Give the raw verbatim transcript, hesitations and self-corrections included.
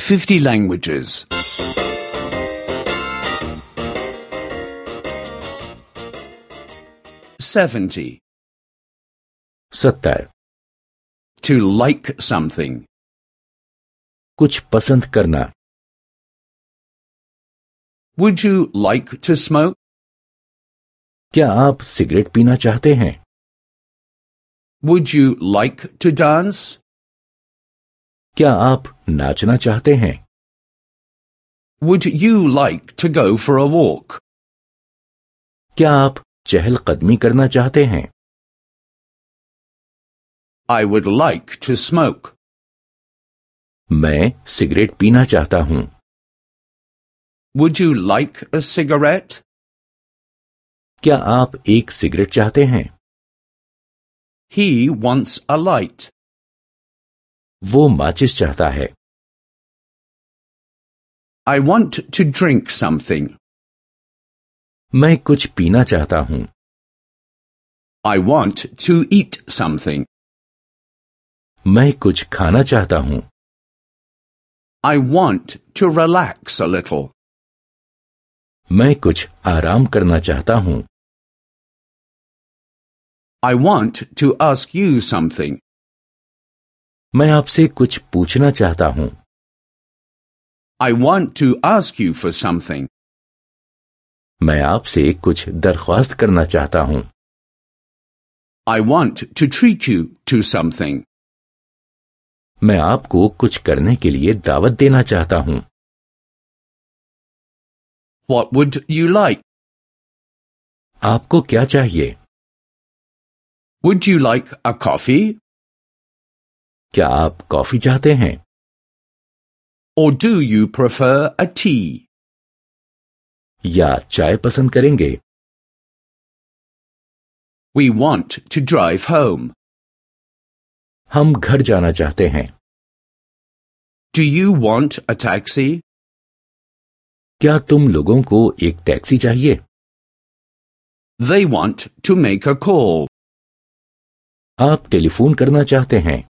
fifty languages. seventy. सत्तर. To like something. कुछ पसंद करना. Would you like to smoke? क्या आप सिगरेट पीना चाहते हैं? Would you like to dance? क्या आप नाचना चाहते हैं? Would you like to go for a walk? क्या आप चहलकदमी करना चाहते हैं? I would like to smoke. मैं सिगरेट पीना चाहता हूं. Would you like a cigarette? क्या आप एक सिगरेट चाहते हैं? He wants a light. वो माचिस चाहता है. I want to drink something. मैं कुछ पीना चाहता हूं. I want to eat something. मैं कुछ खाना चाहता हूं. I want to relax a little. मैं कुछ आराम करना चाहता हूं. I want to ask you something. मैं आपसे कुछ पूछना चाहता हूं. I want to ask you for something. मैं आपसे कुछ दरख्वास्त करना चाहता हूं. I want to treat you to something. मैं आपको कुछ करने के लिए दावत देना चाहता हूं. What would you like? आपको क्या चाहिए? Would you like a coffee? क्या आप कॉफी चाहते हैं? Or do you prefer a tea? या चाय पसंद करेंगे? We want to drive home. हम घर जाना चाहते हैं. Do you want a taxi? क्या तुम लोगों को एक टैक्सी चाहिए? They want to make a call. आप टेलीफोन करना चाहते हैं.